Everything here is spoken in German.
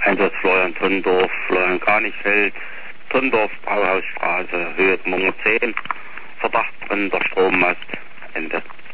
Einsatz Florian Tondorf, Florian Kranichfeld, Tondorf, Brauhausstraße, Höhe Nummer 10, Verdacht brennender Strommast, Ende.